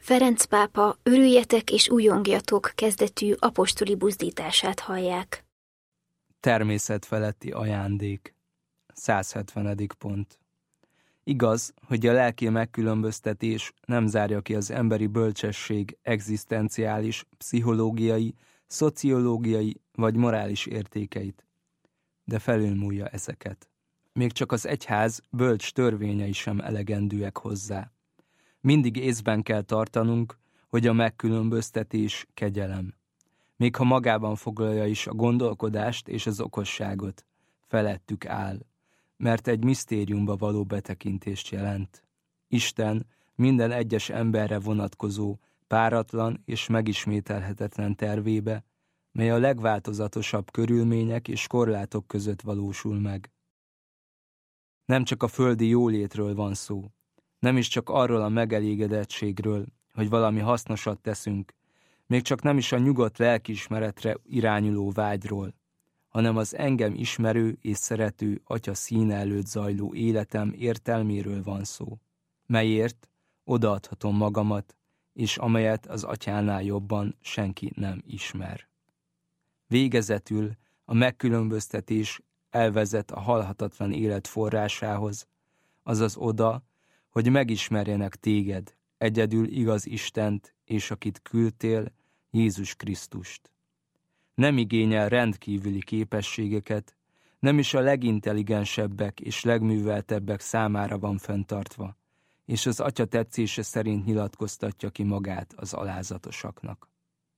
Ferenc pápa örüljetek és újongjatok kezdetű apostoli buzdítását hallják. Természetfeletti ajándék. 170. pont. Igaz, hogy a lelki megkülönböztetés nem zárja ki az emberi bölcsesség egzisztenciális, pszichológiai, szociológiai vagy morális értékeit, de felülmúlja ezeket. Még csak az egyház bölcs törvényei sem elegendőek hozzá. Mindig észben kell tartanunk, hogy a megkülönböztetés kegyelem. Még ha magában foglalja is a gondolkodást és az okosságot, felettük áll, mert egy misztériumba való betekintést jelent. Isten minden egyes emberre vonatkozó, páratlan és megismételhetetlen tervébe, mely a legváltozatosabb körülmények és korlátok között valósul meg. Nem csak a földi jólétről van szó, nem is csak arról a megelégedettségről, hogy valami hasznosat teszünk, még csak nem is a nyugodt lelkiismeretre irányuló vágyról, hanem az engem ismerő és szerető Atya színe előtt zajló életem értelméről van szó, melyért odaadhatom magamat, és amelyet az Atyánál jobban senki nem ismer. Végezetül a megkülönböztetés elvezet a halhatatlan élet forrásához, azaz oda, hogy megismerjenek téged, egyedül igaz Istent, és akit küldtél, Jézus Krisztust. Nem igényel rendkívüli képességeket, nem is a legintelligensebbek és legműveltebbek számára van fenntartva, és az Atya tetszése szerint nyilatkoztatja ki magát az alázatosaknak.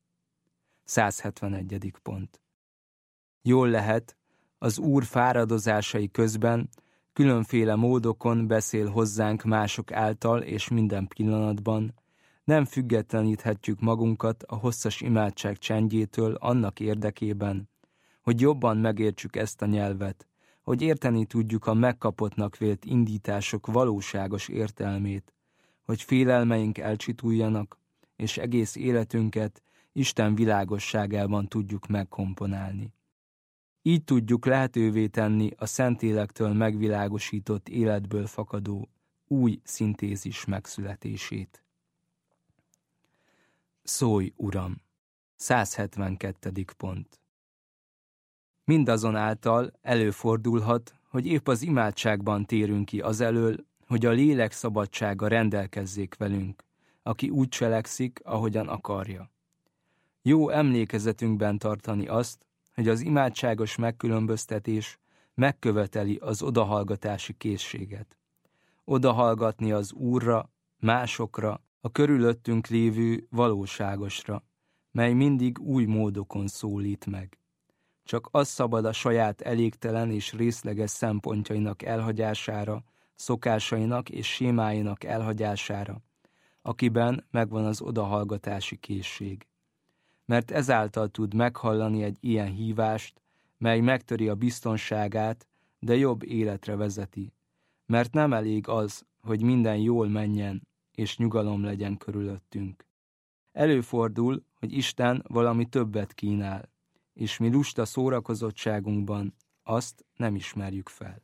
171. pont. Jól lehet, az Úr fáradozásai közben különféle módokon beszél hozzánk mások által és minden pillanatban, nem függetleníthetjük magunkat a hosszas imádság csendjétől annak érdekében, hogy jobban megértsük ezt a nyelvet, hogy érteni tudjuk a megkapottnak vélt indítások valóságos értelmét, hogy félelmeink elcsituljanak, és egész életünket Isten világosságában tudjuk megkomponálni. Így tudjuk lehetővé tenni a Szentélektől megvilágosított életből fakadó új szintézis megszületését. Szólj, Uram! 172. pont. Mindazonáltal előfordulhat, hogy épp az imádságban térünk ki azelől, hogy a lélek szabadsága rendelkezzék velünk, aki úgy cselekszik, ahogyan akarja. Jó emlékezetünkben tartani azt, hogy az imádságos megkülönböztetés megköveteli az odahallgatási készséget. Odahallgatni az Úrra, másokra, a körülöttünk lévő valóságosra, mely mindig új módokon szólít meg. Csak az szabad a saját elégtelen és részleges szempontjainak elhagyására, szokásainak és sémáinak elhagyására, akiben megvan az odahallgatási készség. Mert ezáltal tud meghallani egy ilyen hívást, mely megtöri a biztonságát, de jobb életre vezeti. Mert nem elég az, hogy minden jól menjen, és nyugalom legyen körülöttünk. Előfordul, hogy Isten valami többet kínál, és mi lusta szórakozottságunkban azt nem ismerjük fel.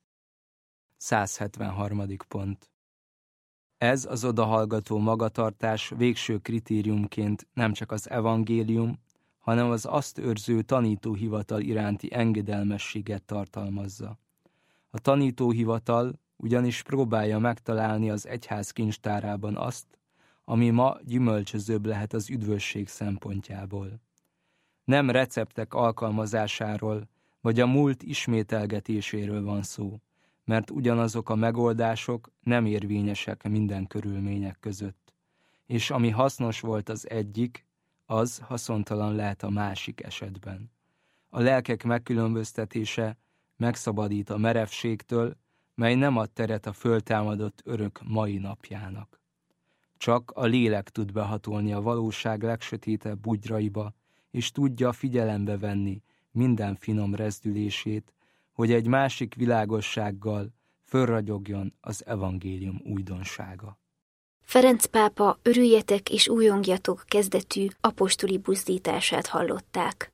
173. pont. Ez az odahallgató magatartás végső kritériumként nem csak az evangélium, hanem az azt őrző tanítóhivatal iránti engedelmességet tartalmazza. A tanítóhivatal ugyanis próbálja megtalálni az egyház kincstárában azt, ami ma gyümölcsözőbb lehet az üdvösség szempontjából. Nem receptek alkalmazásáról, vagy a múlt ismételgetéséről van szó, mert ugyanazok a megoldások nem érvényesek minden körülmények között, és ami hasznos volt az egyik, az haszontalan lehet a másik esetben. A lelkek megkülönböztetése megszabadít a merevségtől, mely nem ad teret a föltámadott örök mai napjának. Csak a lélek tud behatolni a valóság legsötétebb bugyraiba, és tudja figyelembe venni minden finom rezdülését, hogy egy másik világossággal fölragyogjon az evangélium újdonsága. Ferenc pápa örüljetek és újongjatok kezdetű apostoli buzdítását hallották.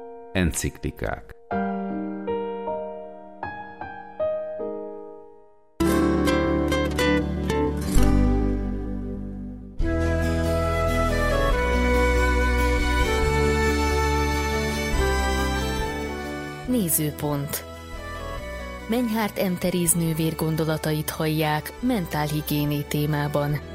Enciklikák. Nézőpont. Menyhárt Enteriz nővér gondolatait hallják mentálhigiéni témában.